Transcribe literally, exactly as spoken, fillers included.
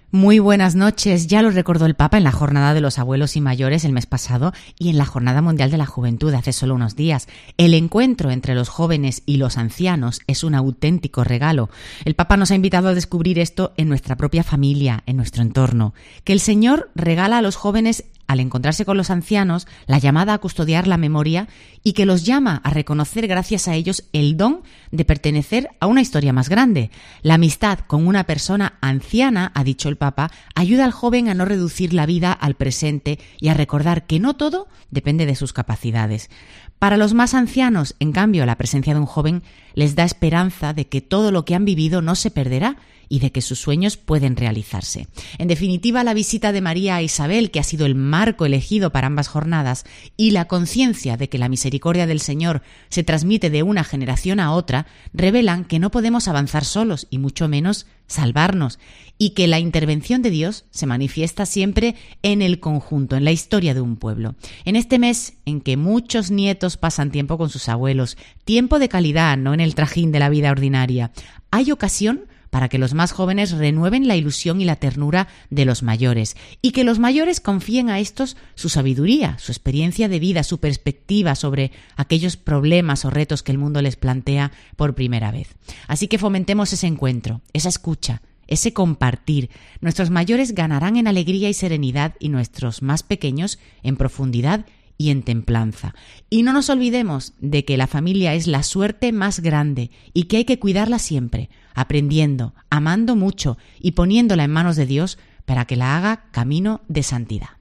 Muy buenas noches. Ya lo recordó el Papa en la Jornada de los Abuelos y Mayores el mes pasado y en la Jornada Mundial de la Juventud hace solo unos días. El encuentro entre los jóvenes y los ancianos es un auténtico regalo. El Papa nos ha invitado a descubrir esto en nuestra propia familia, en nuestro entorno. Que el Señor regala a los jóvenes, al encontrarse con los ancianos, la llamada a custodiar la memoria y que los llama a reconocer gracias a ellos el don de pertenecer a una historia más grande. La amistad con una persona anciana, ha dicho el Papa, ayuda al joven a no reducir la vida al presente y a recordar que no todo depende de sus capacidades. Para los más ancianos, en cambio, la presencia de un joven les da esperanza de que todo lo que han vivido no se perderá y de que sus sueños pueden realizarse. En definitiva, la visita de María a Isabel, que ha sido el marco elegido para ambas jornadas, y la conciencia de que la misericordia del Señor se transmite de una generación a otra, revelan que no podemos avanzar solos y mucho menos salvarnos, y que la intervención de Dios se manifiesta siempre en el conjunto, en la historia de un pueblo. En este mes en que muchos nietos pasan tiempo con sus abuelos, tiempo de calidad, no en el trajín de la vida ordinaria, hay ocasión para que los más jóvenes renueven la ilusión y la ternura de los mayores y que los mayores confíen a estos su sabiduría, su experiencia de vida, su perspectiva sobre aquellos problemas o retos que el mundo les plantea por primera vez. Así que fomentemos ese encuentro, esa escucha, ese compartir. Nuestros mayores ganarán en alegría y serenidad y nuestros más pequeños en profundidad y en templanza. Y no nos olvidemos de que la familia es la suerte más grande y que hay que cuidarla siempre, aprendiendo, amando mucho y poniéndola en manos de Dios para que la haga camino de santidad.